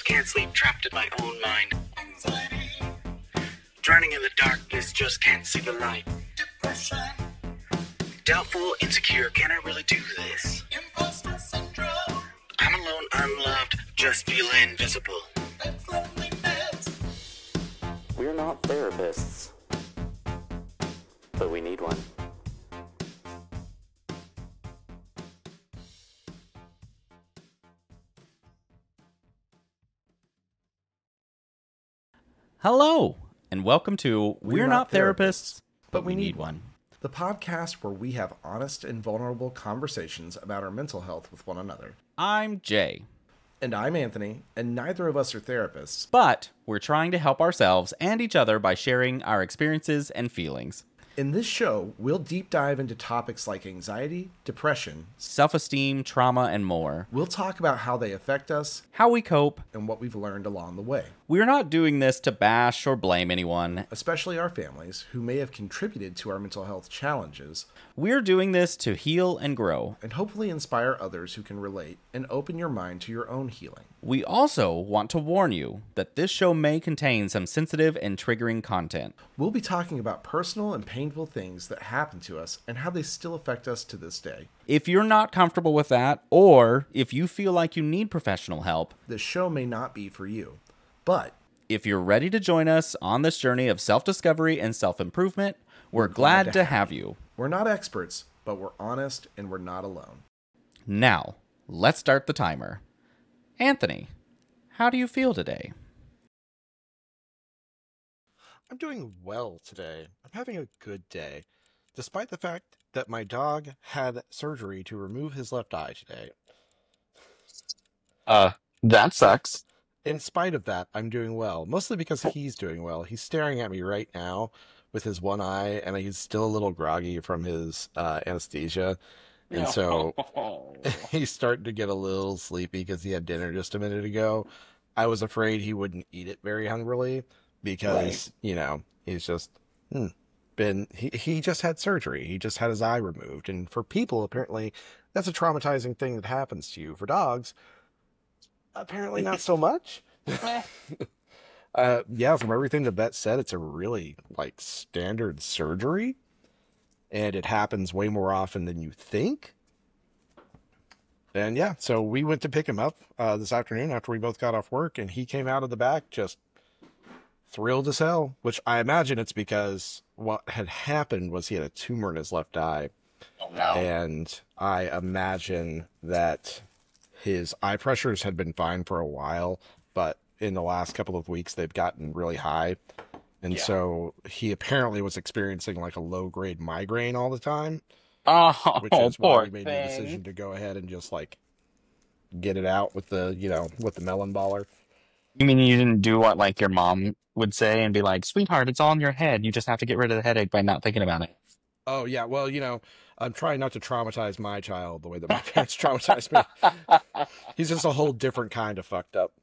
can't sleep, trapped in my own mind. Drowning in the darkness, just can't see the light. Depression. Doubtful, insecure, can I really do this? Imposter syndrome. I'm alone, unloved, just feel invisible. That's loneliness. We're not therapists, but we need one. Hello, and welcome to We're Not Therapists, but we need one. The podcast where we have honest and vulnerable conversations about our mental health with one another. I'm Jay. And I'm Anthony, and neither of us are therapists. But we're trying to help ourselves and each other by sharing our experiences and feelings. In this show, we'll deep dive into topics like anxiety, depression, self-esteem, trauma, and more. We'll talk about how they affect us, how we cope, and what we've learned along the way. We're not doing this to bash or blame anyone, especially our families who may have contributed to our mental health challenges. We're doing this to heal and grow, and hopefully inspire others who can relate and open your mind to your own healing. We also want to warn you that this show may contain some sensitive and triggering content. We'll be talking about personal and painful things that happen to us and how they still affect us to this day. If you're not comfortable with that, or if you feel like you need professional help, this show may not be for you. But if you're ready to join us on this journey of self-discovery and self-improvement, we're glad to have you. We're not experts, but we're honest and we're not alone. Now, let's start the timer. Anthony, how do you feel today? I'm doing well today. I'm having a good day, despite the fact that my dog had surgery to remove his left eye today. That sucks. In spite of that, I'm doing well, mostly because he's doing well. He's staring at me right now with his one eye, and he's still a little groggy from his anesthesia. And so he's starting to get a little sleepy because he had dinner just a minute ago. I was afraid he wouldn't eat it very hungrily because, he's just he just had surgery. He just had his eye removed. And for people, apparently, that's a traumatizing thing that happens to you. For dogs, apparently not so much. From everything the vet said, it's a really, standard surgery. And it happens way more often than you think. And so we went to pick him up this afternoon after we both got off work, and he came out of the back just thrilled as hell, which I imagine it's because what had happened was he had a tumor in his left eye. Oh, no. And I imagine that his eye pressures had been fine for a while, but in the last couple of weeks, they've gotten really high. And so he apparently was experiencing a low-grade migraine all the time. Oh, which is why we made thing. the decision to go ahead and just get it out with the, with the melon baller. You mean you didn't do what your mom would say and be like, sweetheart, it's all in your head. You just have to get rid of the headache by not thinking about it. Oh, yeah. Well, I'm trying not to traumatize my child the way that my parents traumatized me. He's just a whole different kind of fucked up.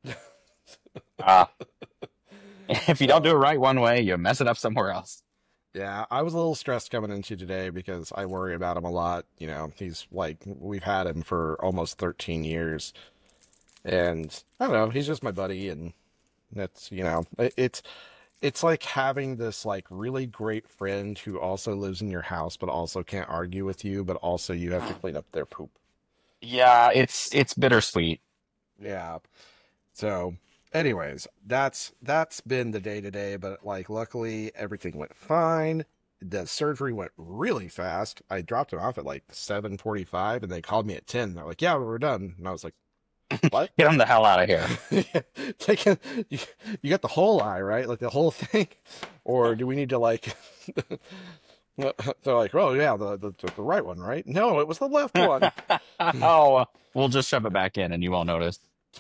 If you don't do it right one way, you mess it up somewhere else. Yeah, I was a little stressed coming into today because I worry about him a lot. He's we've had him for almost 13 years. And I don't know, he's just my buddy. And that's, it's like having this really great friend who also lives in your house, but also can't argue with you, but also you have to clean up their poop. Yeah, it's bittersweet. Yeah. So anyways, that's been the day today, but luckily everything went fine. The surgery went really fast. I dropped him off at 7:45 and they called me at 10. They're like, yeah, we're done. And I was like, what? Get him the hell out of here. You got the whole eye, right? The whole thing? Or do we need to they're like, oh yeah, the right one, right? No, it was the left one. Oh, we'll just shove it back in and you won't notice.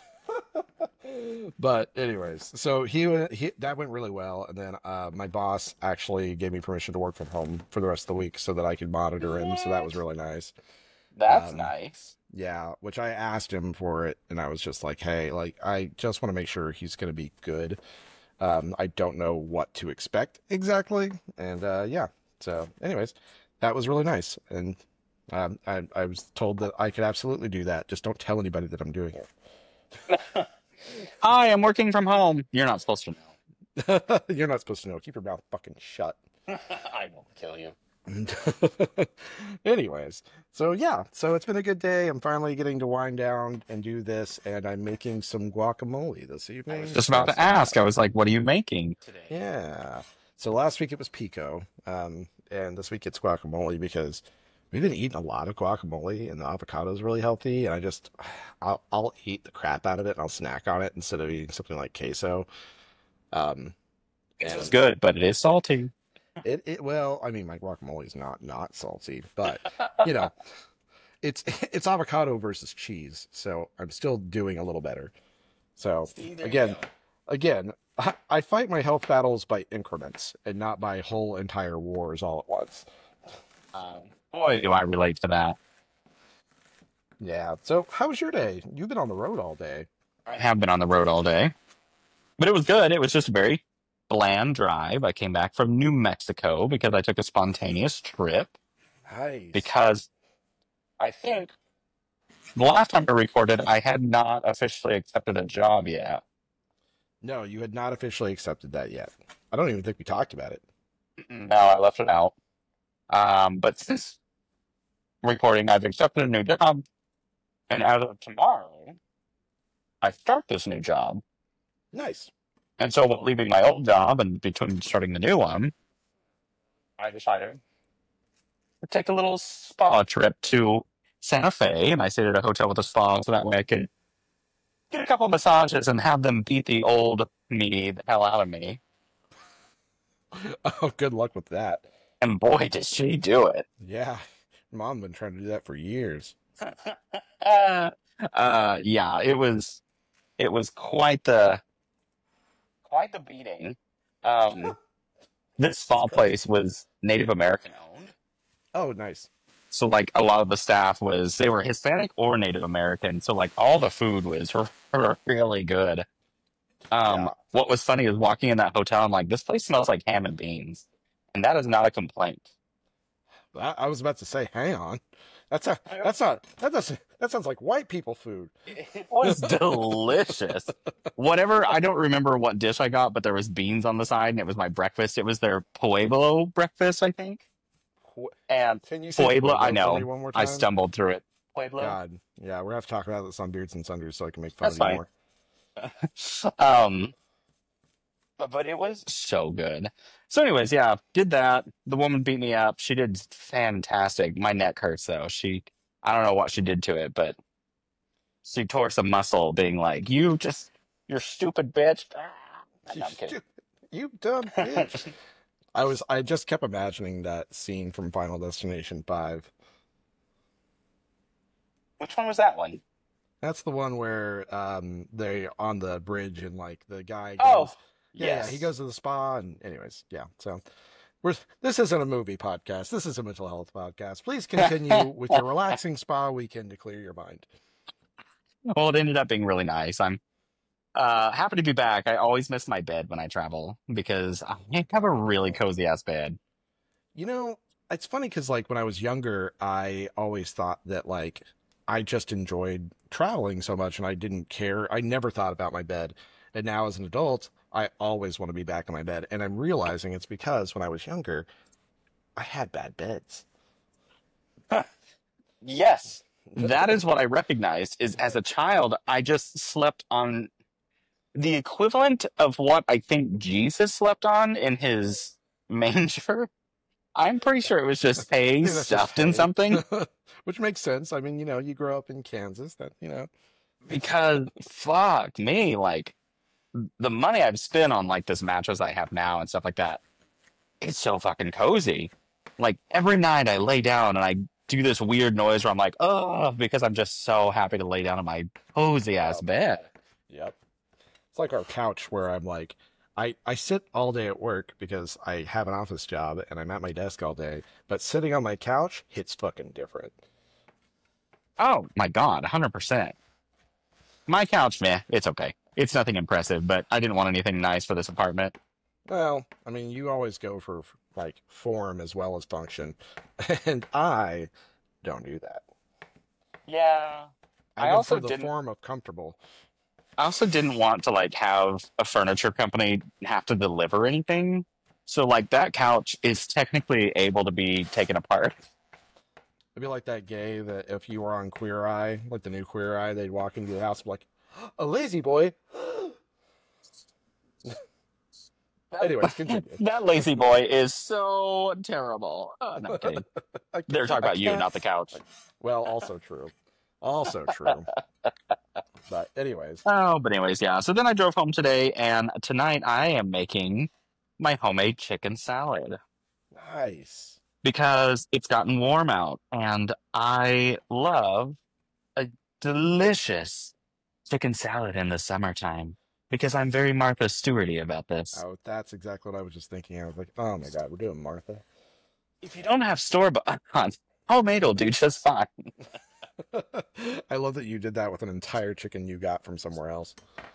But anyways, so he that went really well, and then my boss actually gave me permission to work from home for the rest of the week so that I could monitor him. So that was really nice. That's nice. Yeah, which I asked him for it, and I was just like, hey, I just want to make sure he's going to be good. I don't know what to expect exactly, and So anyways, that was really nice, and I was told that I could absolutely do that. Just don't tell anybody that I'm doing it. Hi, I'm working from home. You're not supposed to know. You're not supposed to know. Keep your mouth fucking shut. I won't kill you. Anyways, so yeah, so it's been a good day. I'm finally getting to wind down and do this, and I'm making some guacamole this evening. Just about to ask. I was like, what are you making today? Yeah. So last week it was pico, and this week it's guacamole because we've been eating a lot of guacamole, and the avocado is really healthy. And I'll eat the crap out of it, and I'll snack on it instead of eating something like queso. It's good, but it is salty. Well, I mean, my guacamole is not salty, but you know, it's avocado versus cheese, so I'm still doing a little better. So again, I fight my health battles by increments and not by whole entire wars all at once. Boy, do I relate to that. Yeah. So how was your day? You've been on the road all day. I have been on the road all day, but it was good. It was just a very bland drive. I came back from New Mexico because I took a spontaneous trip Nice. because I think the last time I recorded, I had not officially accepted a job yet. No, you had not officially accepted that yet. I don't even think we talked about it. No, I left it out. But since recording, I've accepted a new job, and as of tomorrow, I start this new job. Nice. And so, while leaving my old job and between starting the new one, I decided to take a little spa trip to Santa Fe, and I stayed at a hotel with a spa so that way I could get a couple of massages and have them beat the old me the hell out of me. Oh, good luck with that. And boy, did she do it. Yeah. Mom been trying to do that for years. Yeah, it was quite the beating. This spa place was Native American owned. Oh, nice. So like a lot of the staff they were Hispanic or Native American. So like all the food was really good. Yeah. What was funny is walking in that hotel, I'm like, this place smells like ham and beans. And that is not a complaint. I was about to say, hang on. That sounds like white people food. It was delicious. Whatever, I don't remember what dish I got, but there was beans on the side and it was my breakfast. It was their Pueblo breakfast, I think. And Can you say Pueblo, I for know. me one more I time? stumbled through it. Pueblo. God. Yeah, we're gonna have to talk about this on Beards and Sunders so I can make fun That's of you fine. more. But it was so good. So anyways, yeah, did that. The woman beat me up. She did fantastic. My neck hurts though. I don't know what she did to it, but she tore some muscle being like, you're stupid bitch. No, I'm kidding. You dumb bitch. I just kept imagining that scene from Final Destination 5. Which one was that one? That's the one where they on the bridge and like the guy goes, Oh, yeah, yes. he goes to the spa and anyways, yeah. So this isn't a movie podcast. This is a mental health podcast. Please continue with your relaxing spa weekend to clear your mind. Well, it ended up being really nice. I'm happy to be back. I always miss my bed when I travel because I have a really cozy ass bed. You know, it's funny because like when I was younger, I always thought that like I just enjoyed traveling so much and I didn't care. I never thought about my bed. And now as an adult, I always want to be back in my bed. And I'm realizing it's because when I was younger, I had bad beds. Yes. That is what I recognized is as a child, I just slept on the equivalent of what I think Jesus slept on in his manger. I'm pretty sure it was just hay That's just stuffed in hay. something. Which makes sense. I mean, you know, you grow up in Kansas, that, you know. Because fuck me, like the money I've spent on like this mattress I have now and stuff like that, it's so fucking cozy. Like every night I lay down and I do this weird noise where I'm like, oh, because I'm just so happy to lay down on my cozy ass bed. Yep. It's like our couch where I'm like, I sit all day at work because I have an office job and I'm at my desk all day, but sitting on my couch hits fucking different. Oh my God, 100%. My couch, meh, it's okay. It's nothing impressive, but I didn't want anything nice for this apartment. Well, I mean, you always go for like form as well as function, and I don't do that. Yeah. I I go also for the didn't. form of comfortable. I also didn't want to like have a furniture company have to deliver anything. So like that couch is technically able to be taken apart. It'd be like that gay that if you were on Queer Eye, like the new Queer Eye, they'd walk into the house and be like, a lazy boy. Anyways, continue. That lazy boy is so terrible. Oh, no, I'm kidding. They're talking about you, not the couch. Well, also true. Also true. But anyways. Oh, but anyways, yeah. So then I drove home today, and tonight I am making my homemade chicken salad Nice. because it's gotten warm out, and I love a delicious chicken salad in the summertime because I'm very Martha Stewarty about this. Oh, that's exactly what I was just thinking. I was like, oh my God, we're doing Martha. If you don't have store-bought, homemade will do just fine. I love that you did that with an entire chicken you got from somewhere else.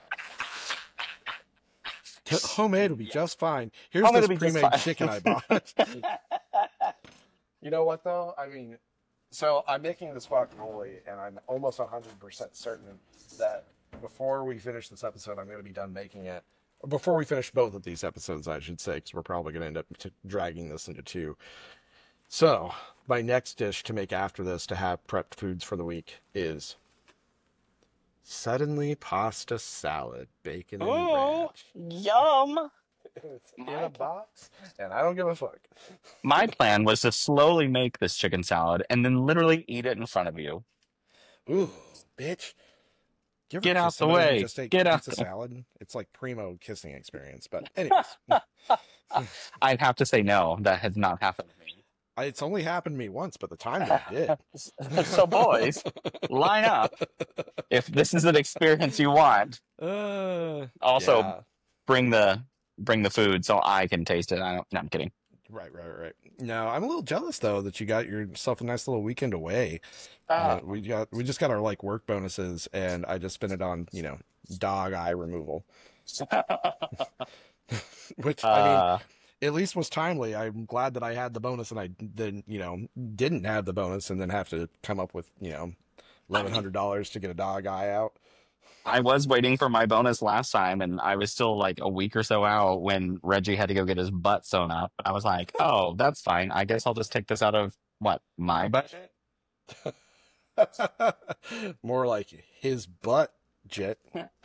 Homemade will be just fine. Here's Homemade this will be just pre-made fine. chicken I bought. You know what, though? I mean, so I'm making this guacamole, and I'm almost 100% certain that before we finish this episode, I'm going to be done making it. Before we finish both of these episodes, I should say, because we're probably going to end up dragging this into two. So, my next dish to make after this to have prepped foods for the week is suddenly pasta salad, bacon and ranch. Yum! It's in a box, and I don't give a fuck. My plan was to slowly make this chicken salad and then literally eat it in front of you. Ooh, bitch. You ever Get kiss out the somebody and way. just ate Get out pizza the- salad? It's like primo kissing experience. But anyways, I'd have to say no, that has not happened to me. it's only happened to me once, but the time that it did. So boys, line up if this is an experience you want. Also, yeah. bring the food so I can taste it. No, I'm kidding. Right. No, I'm a little jealous though that you got yourself a nice little weekend away. We just got our like work bonuses, and I just spent it on dog eye removal, which I mean at least was timely. I'm glad that I had the bonus and I then didn't have the bonus and then have to come up with $1,100 to get a dog eye out. I was waiting for my bonus last time, and I was still like a week or so out when Reggie had to go get his butt sewn up. I was like, oh, that's fine. I guess I'll just take this out of, my budget? More like his butt jet.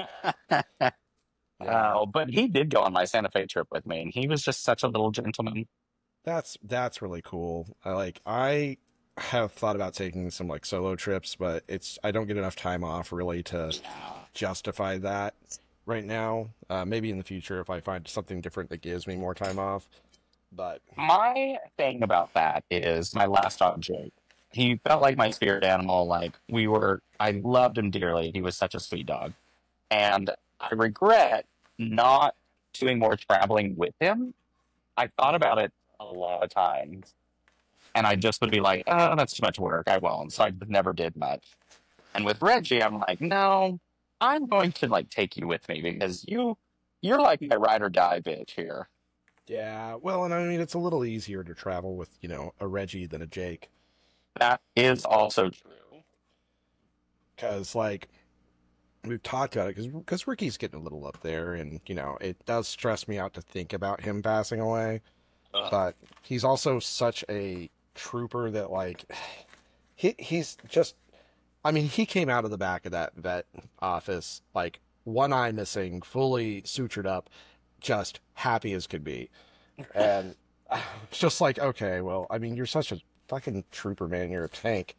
Oh, but he did go on my Santa Fe trip with me, and he was just such a little gentleman. That's really cool. I have thought about taking some like solo trips, but I don't get enough time off really to justify that right now. Maybe in the future if I find something different that gives me more time off. But My thing about that is my last dog, Jake. He felt like my spirit animal. I loved him dearly. He was such a sweet dog. And I regret not doing more traveling with him. I thought about it a lot of times. And I just would be like, oh, that's too much work. I won't. So I never did much. And with Reggie, I'm like, no, I'm going to take you with me because you're like my ride or die bitch here. yeah, well, and I mean it's a little easier to travel with a Reggie than a Jake, That is also true. because we've talked about it because Ricky's getting a little up there, and it does stress me out to think about him passing away. But he's also such a trooper that he's just, I mean, he came out of the back of that vet office one eye missing, fully sutured up, just happy as could be. And it's just okay, well, I mean, you're such a fucking trooper, man. You're a tank.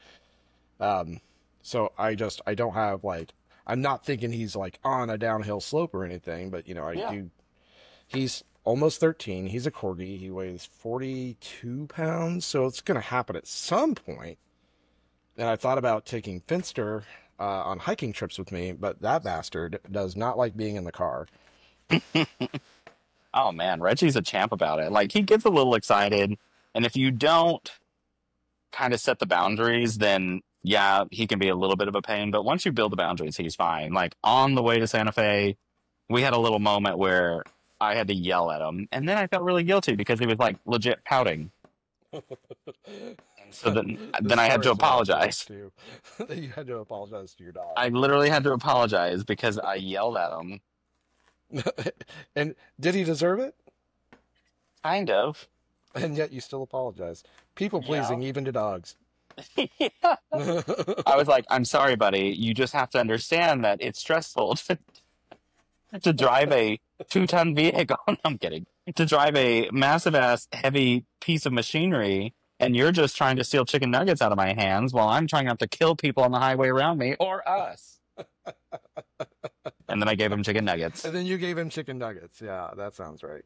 So I don't have I'm not thinking he's on a downhill slope or anything, but do. He's almost 13. He's a corgi. He weighs 42 pounds, so it's going to happen at some point. And I thought about taking Finster on hiking trips with me, but that bastard does not like being in the car. Oh man, Reggie's a champ about it. He gets a little excited, and if you don't kind of set the boundaries, then yeah, he can be a little bit of a pain. But once you build the boundaries, he's fine. On the way to Santa Fe, we had a little moment where I had to yell at him, and then I felt really guilty because he was legit pouting. And So then This I had part to is about apologize. too. You had to apologize to your dog. I literally had to apologize because I yelled at him. And did he deserve it? Kind of. And yet you still apologize. People pleasing even to dogs. Yeah. I was like, I'm sorry, buddy. You just have to understand that it's stressful to drive a 2-ton vehicle. No, I'm kidding. To drive a massive ass heavy piece of machinery, and you're just trying to steal chicken nuggets out of my hands while I'm trying not to kill people on the highway around me or us. And then I gave him chicken nuggets. And then you gave him chicken nuggets. Yeah, that sounds right.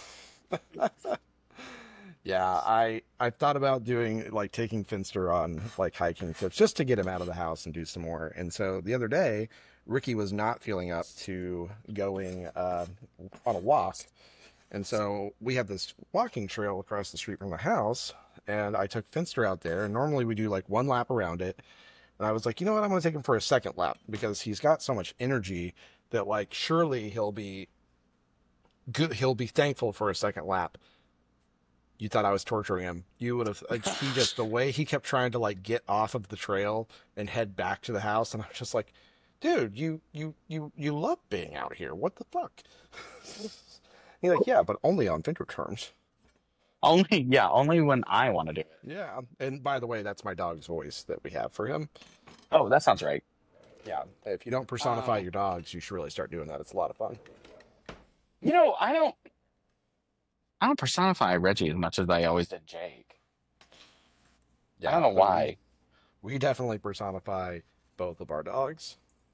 Yeah, I thought about doing like taking Finster on like hiking trips just to get him out of the house and do some more. And so the other day, Ricky was not feeling up to going on a walk. And so we have this walking trail across the street from the house, and I took Finster out there. And normally we do like one lap around it. And I was like, you know what? I'm going to take him for a second lap because he's got so much energy that like surely he'll be good. He'll be thankful for a second lap. You thought I was torturing him. You would have, like, he just, the way he kept trying to like get off of the trail and head back to the house. And I was just like, dude, you love being out here. What the fuck? He's like, yeah, but only on Finter terms. Only when I want to do it. Yeah. And by the way, that's my dog's voice that we have for him. Oh, that sounds right. Yeah. If you don't personify your dogs, you should really start doing that. It's a lot of fun. You know, I don't personify Reggie as much as I always did Jake. Yeah, I don't know why. We definitely personify both of our dogs.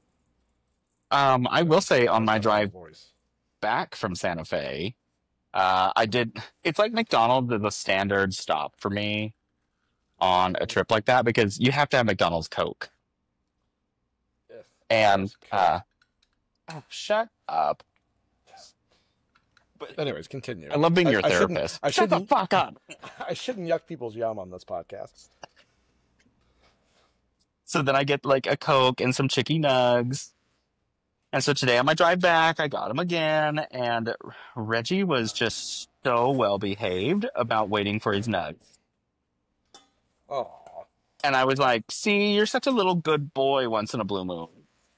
I will say on my drive Voice. back from Santa Fe, it's like McDonald's is a standard stop for me on a trip like that because you have to have McDonald's Coke. Yes. And, Yes, shut up. But anyways, continue. I love being your therapist. Shut the fuck up. I shouldn't yuck people's yum on this podcast. So then I get like a Coke and some chicky nugs. And so today on my drive back, I got him again. And Reggie was just so well behaved about waiting for his nugs. Oh. And I was like, see, you're such a little good boy once in a blue moon.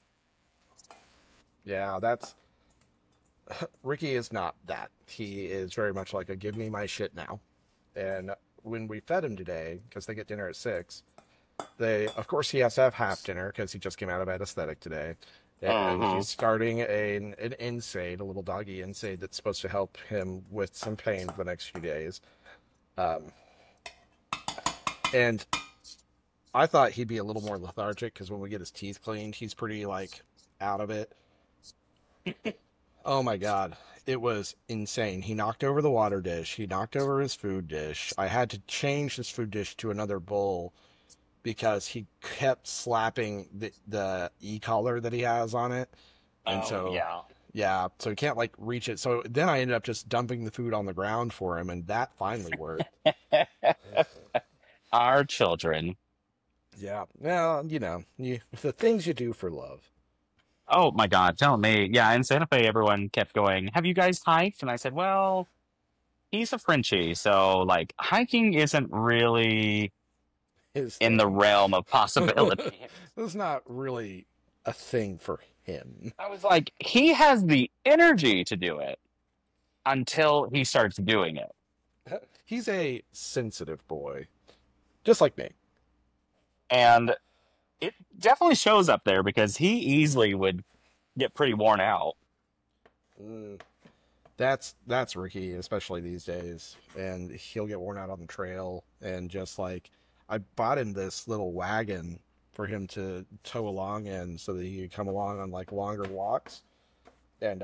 Yeah, that's... Ricky is not that. He is very much like a give me my shit now. And when we fed him today, because they get dinner at 6, of course he has to have half dinner because he just came out of anesthetic today. And he's starting an NSAID, a little doggy NSAID that's supposed to help him with some pain for the next few days. And I thought he'd be a little more lethargic because when we get his teeth cleaned, he's pretty like out of it. Oh my God. It was insane. He knocked over the water dish. He knocked over his food dish. I had to change his food dish to another bowl because he kept slapping the e-collar that he has on it. And so he can't like reach it. So then I ended up just dumping the food on the ground for him, and that finally worked. Our children. Yeah. Well, you know, the things you do for love. Oh my God, tell me. Yeah, in Santa Fe, everyone kept going, have you guys hiked? And I said, well, he's a Frenchie, so like hiking isn't really in the realm of possibility. It's not really a thing for him. I was like, he has the energy to do it until he starts doing it. He's a sensitive boy, just like me. And it definitely shows up there because he easily would get pretty worn out. That's Ricky, especially these days. And he'll get worn out on the trail. And just like, I bought him this little wagon for him to tow along in so that he could come along on like longer walks. And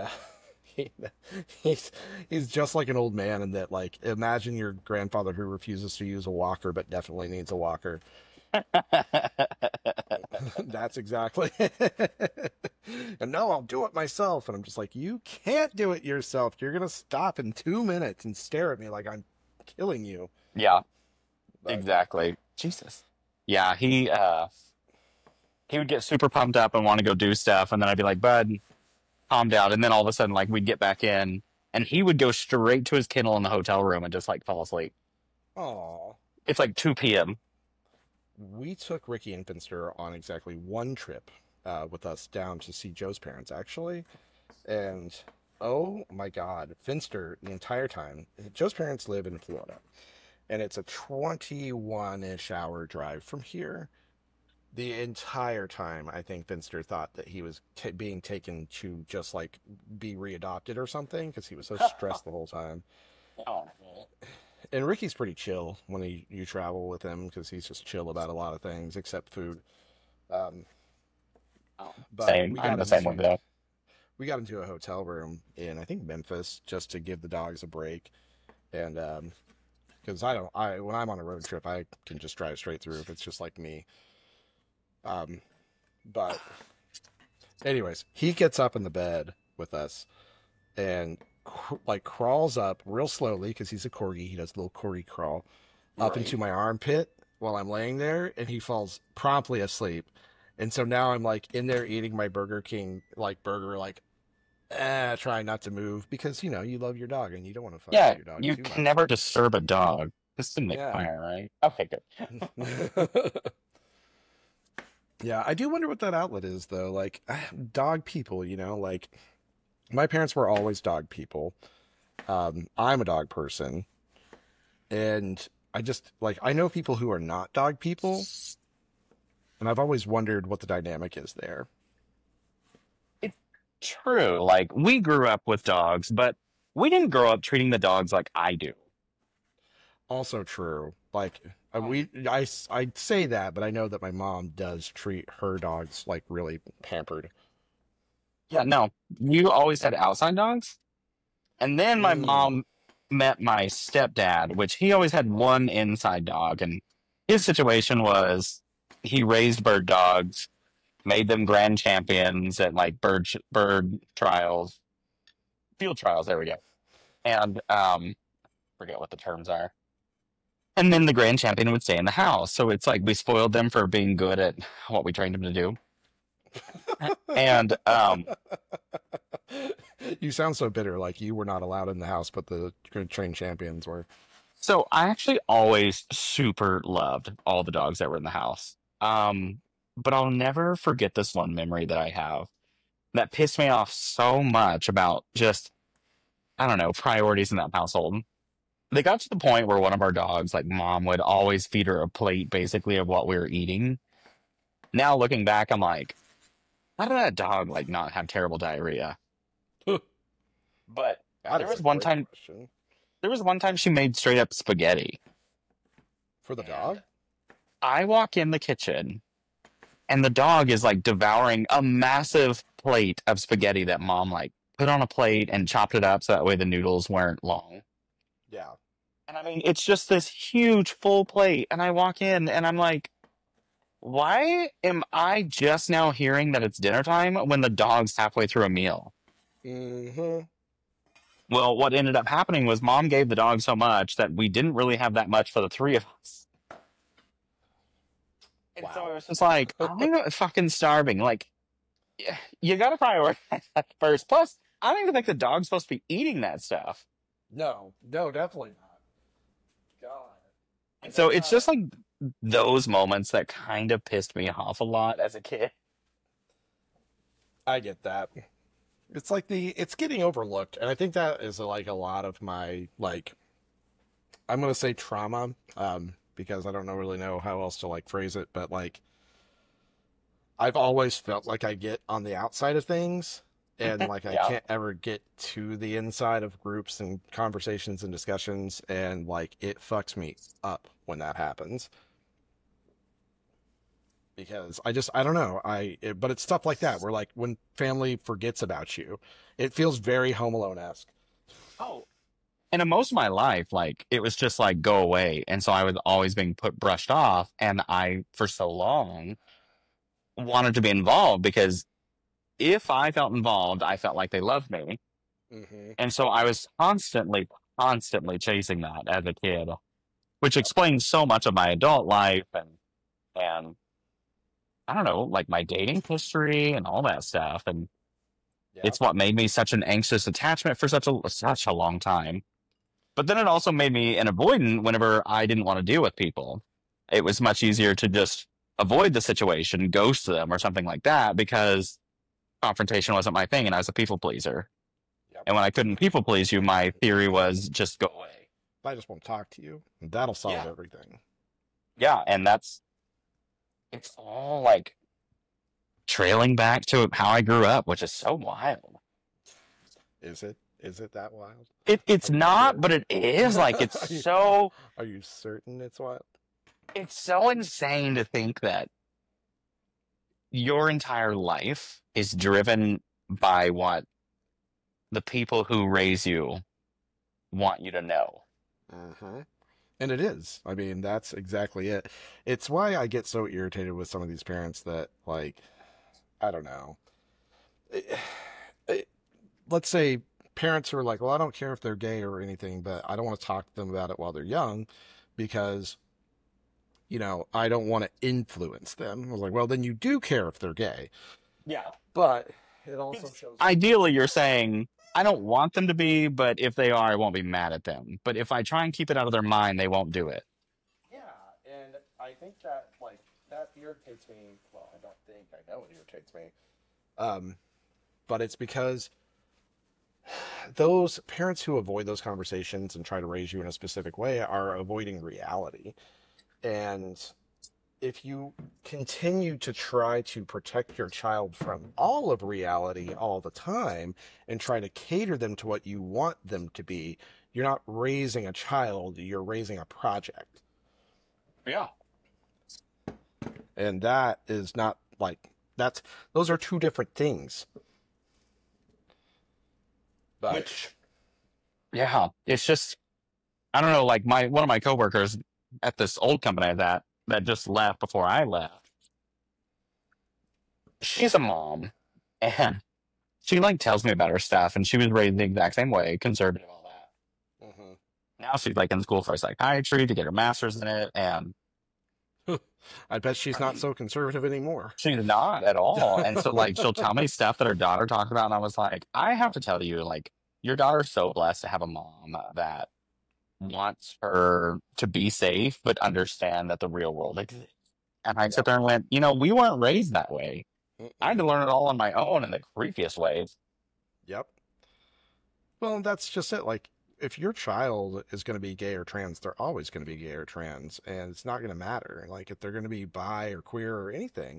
he's just like an old man in that, like, imagine your grandfather who refuses to use a walker but definitely needs a walker. That's exactly and no, I'll do it myself. And I'm just like, you can't do it yourself. You're gonna stop in 2 minutes and stare at me like I'm killing you. Yeah, but, exactly. Jesus. Yeah, he would get super pumped up and want to go do stuff, and then I'd be like, bud, calm down. And then all of a sudden, like, we'd get back in and he would go straight to his kennel in the hotel room and just like fall asleep. Oh, it's like 2 p.m. we took Ricky and Finster on exactly one trip with us down to see Joe's parents, actually. And oh my God, Finster, the entire time, Joe's parents live in Florida, and it's a 21-ish hour drive from here. The entire time, I think Finster thought that he was being taken to just like be readopted or something because he was so stressed the whole time. Oh, And Ricky's pretty chill when you travel with him because he's just chill about a lot of things except food. Um, but same. I'm the same way though. we got into a hotel room in I think Memphis just to give the dogs a break, and because when I'm on a road trip I can just drive straight through if it's just like me. But anyways, he gets up in the bed with us and like crawls up real slowly because he's a corgi. He does a little corgi crawl up into my armpit while I'm laying there, and he falls promptly asleep. And so now I'm like in there eating my Burger King burger, trying not to move because you love your dog and you don't want to fuck Yeah, with your dog you too can much. never disturb a dog. This is Nick Yeah. Fire, right? Okay, good. Yeah, I do wonder what that outlet is though. Like dog people, like my parents were always dog people. I'm a dog person, and I just I know people who are not dog people, and I've always wondered what the dynamic is there. True. Like, we grew up with dogs, but we didn't grow up treating the dogs like I do. Also true. Like I say that, but I know that my mom does treat her dogs like really pampered. Yeah, no. You always had outside dogs? And then my mom met my stepdad, which he always had one inside dog. And his situation was he raised bird dogs, made them grand champions at like bird trials, field trials. There we go. And forget what the terms are. And then the grand champion would stay in the house. So it's like we spoiled them for being good at what we trained them to do. And you sound so bitter, like you were not allowed in the house, but the trained champions were. so I actually always super loved all the dogs that were in the house. But I'll never forget this one memory that I have that pissed me off so much about just, I don't know, priorities in that household. They got to the point where one of our dogs, like mom would always feed her a plate basically of what we were eating. Now looking back, I'm like, how did that dog like not have terrible diarrhea? But That there is was a one great time question. there was one time she made straight up spaghetti. For the dog? I walk in the kitchen and the dog is like devouring a massive plate of spaghetti that mom like put on a plate and chopped it up so that way the noodles weren't long. Yeah. And I mean, it's just this huge full plate. And I walk in and I'm like, why am I just now hearing that it's dinner time when the dog's halfway through a meal? Mm-hmm. Well, what ended up happening was mom gave the dog so much that we didn't really have that much for the three of us. And so it was just like, I'm fucking starving. Like, you gotta prioritize that first. Plus, I don't even think the dog's supposed to be eating that stuff. No, definitely not. God. So it's just like those moments that kind of pissed me off a lot as a kid. I get that. It's like it's getting overlooked, and I think that is like a lot of my I'm gonna say trauma, because I don't really know how else to phrase it, but I've always felt like I get on the outside of things, and I can't ever get to the inside of groups and conversations and discussions, and it fucks me up when that happens. Because I don't know, but it's stuff like that where when family forgets about you, it feels very Home Alone-esque. Oh. And in most of my life, it was just go away. And so I was always being brushed off. And I, for so long, wanted to be involved because if I felt involved, I felt like they loved me. Mm-hmm. And so I was constantly chasing that as a kid, which explains so much of my adult life and I don't know, my dating history and all that stuff. And it's what made me such an anxious attachment for such a long time. But then it also made me an avoidant whenever I didn't want to deal with people. it was much easier to just avoid the situation, ghost them or something like that, because confrontation wasn't my thing and I was a people pleaser. Yep. And when I couldn't people please you, my theory was just go away. I just won't talk to you. That'll solve everything. Yeah, and it's all like trailing back to how I grew up, which is so wild. Is it? Is it that wild? It's not, but it is. Like, it's so... Are you certain it's wild? It's so insane to think that your entire life is driven by what the people who raise you want you to know. Mm-hmm. And it is. I mean, that's exactly it. It's why I get so irritated with some of these parents that, like, I don't know. Let's say parents who are like, well, I don't care if they're gay or anything, but I don't want to talk to them about it while they're young because, you know, I don't want to influence them. I was like, well, then you do care if they're gay. Yeah. But it also shows... Ideally, you're saying, I don't want them to be, but if they are, I won't be mad at them. But if I try and keep it out of their mind, they won't do it. Yeah, and I think that, like, that irritates me. Well, I don't think, I know it irritates me. But it's because those parents who avoid those conversations and try to raise you in a specific way are avoiding reality. And if you continue to try to protect your child from all of reality all the time and try to cater them to what you want them to be, you're not raising a child, you're raising a project. Yeah. And that is not like, those are two different things. But yeah, it's just, I don't know, like one of my coworkers at this old company that just left before I left, she's a mom, and she like tells me about her stuff, and she was raised the exact same way, conservative, all that. Mm-hmm. Now she's like in school for psychiatry to get her master's in it, and I bet she's not so conservative anymore. She's not at all. And so like she'll tell me stuff that her daughter talks about, and I was like, I have to tell you, like, your daughter's so blessed to have a mom that wants her to be safe, but understand that the real world exists. And I sit there and went, you know, we weren't raised that way. I had to learn it all on my own in the creepiest ways. Yep. Well, that's just it. Like, if your child is going to be gay or trans, they're always going to be gay or trans, and it's not going to matter. Like, if they're going to be bi or queer or anything.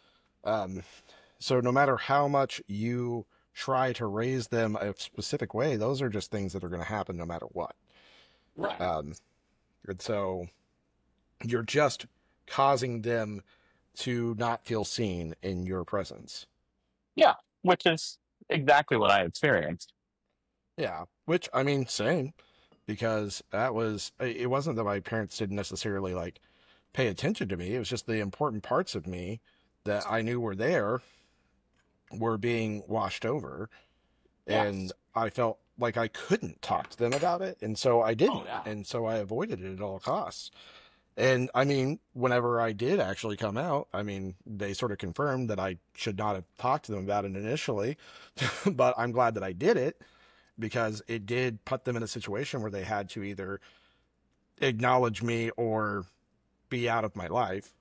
So no matter how much you try to raise them a specific way, those are just things that are going to happen no matter what. Right. And so you're just causing them to not feel seen in your presence. Yeah, which is exactly what I experienced. Yeah, which, I mean, same, because it wasn't that my parents didn't necessarily, like, pay attention to me. It was just the important parts of me that I knew were there were being washed over. Yes. And I felt like I couldn't talk to them about it, and so I didn't. And so I avoided it at all costs. And, I mean, whenever I did actually come out, I mean, they sort of confirmed that I should not have talked to them about it initially, but I'm glad that I did it, because it did put them in a situation where they had to either acknowledge me or be out of my life.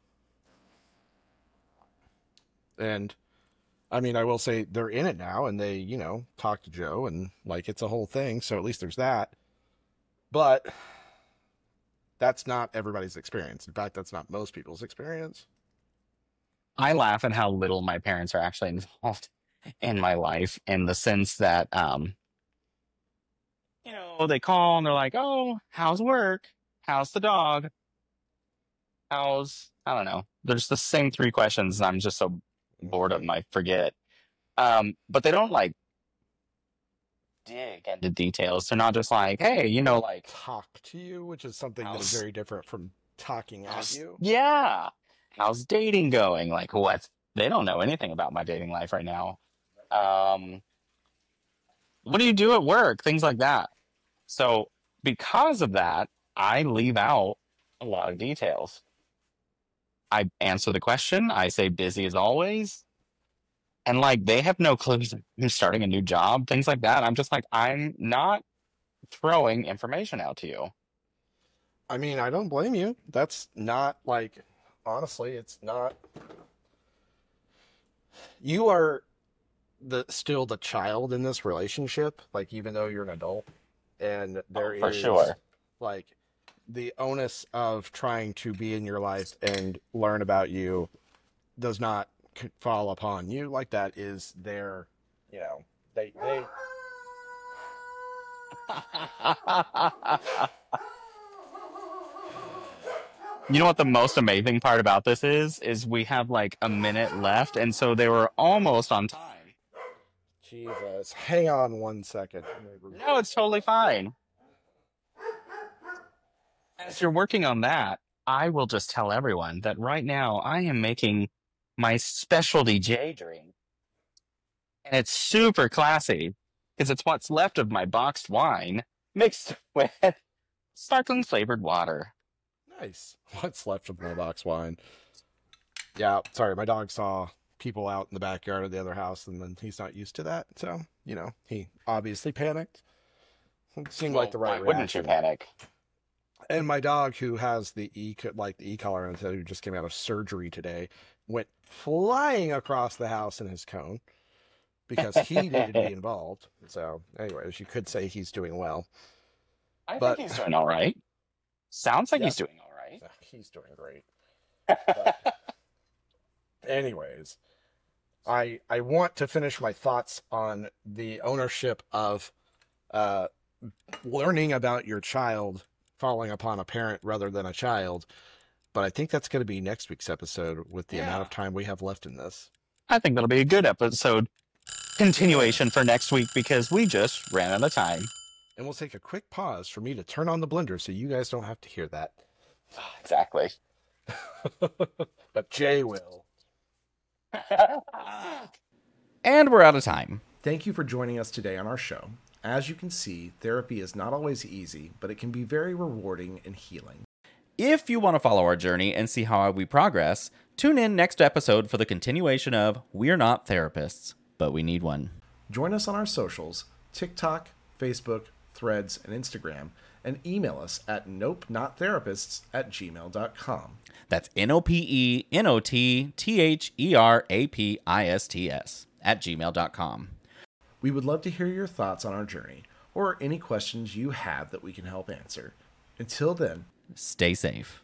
And, I mean, I will say they're in it now, and they, you know, talk to Joe, and, like, it's a whole thing, so at least there's that. But that's not everybody's experience. In fact, that's not most people's experience. I laugh at how little my parents are actually involved in my life, in the sense that, you know, they call and they're like, oh, how's work? How's the dog? I don't know. There's the same three questions, and I'm just so bored of them, I forget. But they don't, like, dig into details. They're not just like, hey, you know, like, talk to you, which is something that is very different from talking at you. Yeah. How's dating going? Like, what? They don't know anything about my dating life right now. What do you do at work? Things like that. So because of that, I leave out a lot of details. I answer the question. I say busy as always. And, like, they have no clues who's starting a new job, things like that. I'm just like, I'm not throwing information out to you. I mean, I don't blame you. That's not like, honestly, it's not. You are still the child in this relationship, like even though you're an adult, and there For is sure. like the onus of trying to be in your life and learn about you does not fall upon you. Like that is their, they You know what the most amazing part about this is we have like a minute left, and so they were almost on time. Jesus, hang on 1 second. No, it's totally fine. As you're working on that, I will just tell everyone that right now I am making my specialty J drink. And it's super classy because it's what's left of my boxed wine mixed with sparkling flavored water. Nice. What's left of my box wine? Yeah, sorry, my dog saw people out in the backyard of the other house, and then he's not used to that, so he obviously panicked. It seemed like the right Why wouldn't you reaction. panic? And my dog, who has the e-collar, and who just came out of surgery today, went flying across the house in his cone because he needed to be involved. So, anyways, you could say he's doing well. Think he's doing all right. Sounds like Yeah. he's doing all right. He's doing great. But anyways, I want to finish my thoughts on the ownership of learning about your child falling upon a parent rather than a child. But I think that's going to be next week's episode with the amount of time we have left in this. I think that'll be a good episode continuation for next week because we just ran out of time. And we'll take a quick pause for me to turn on the blender so you guys don't have to hear that. Exactly. But Jay will. And we're out of time. Thank you for joining us today on our show. As you can see, therapy is not always easy, but it can be very rewarding and healing. If you want to follow our journey and see how we progress, tune in next episode for the continuation of We're Not Therapists, but We Need One. Join us on our socials, TikTok, Facebook, Threads, and Instagram, and email us at nopenotttherapists@gmail.com. That's NOPENOTTHERAPISTS @gmail.com. We would love to hear your thoughts on our journey, or any questions you have that we can help answer. Until then, Stay safe.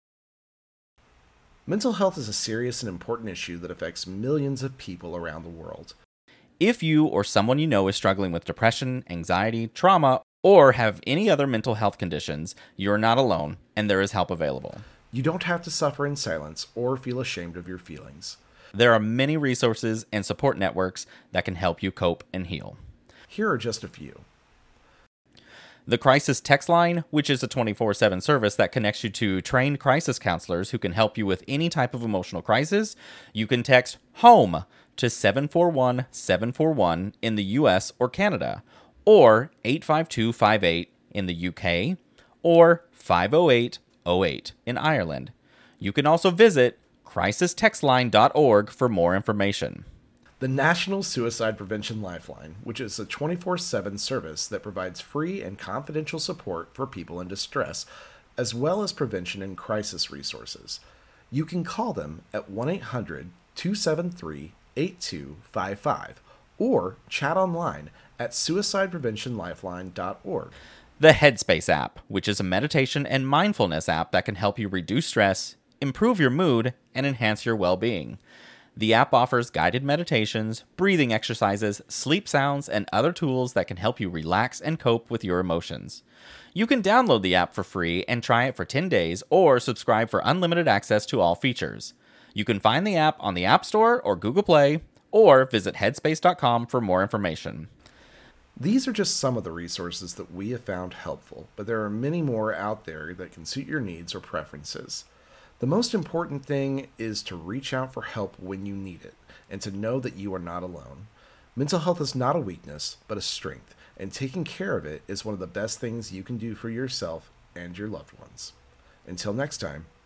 mental health is a serious and important issue that affects millions of people around the world. If you or someone you know is struggling with depression, anxiety, trauma, or have any other mental health conditions, you're not alone, and there is help available. You don't have to suffer in silence or feel ashamed of your feelings. There are many resources and support networks that can help you cope and heal. Here are just a few. The Crisis Text Line, which is a 24/7 service that connects you to trained crisis counselors who can help you with any type of emotional crisis. You can text HOME to 741-741 in the US or Canada, or 85258 in the UK, or 50808 in Ireland. You can also visit crisistextline.org for more information. The National Suicide Prevention Lifeline, which is a 24/7 service that provides free and confidential support for people in distress, as well as prevention and crisis resources. You can call them at 1-800-273-8255 or chat online at suicidepreventionlifeline.org. The Headspace app, which is a meditation and mindfulness app that can help you reduce stress, improve your mood, and enhance your well-being. The app offers guided meditations, breathing exercises, sleep sounds, and other tools that can help you relax and cope with your emotions. You can download the app for free and try it for 10 days or subscribe for unlimited access to all features. You can find the app on the App Store or Google Play, or visit headspace.com for more information. These are just some of the resources that we have found helpful, but there are many more out there that can suit your needs or preferences. The most important thing is to reach out for help when you need it, and to know that you are not alone. Mental health is not a weakness, but a strength, and taking care of it is one of the best things you can do for yourself and your loved ones. Until next time.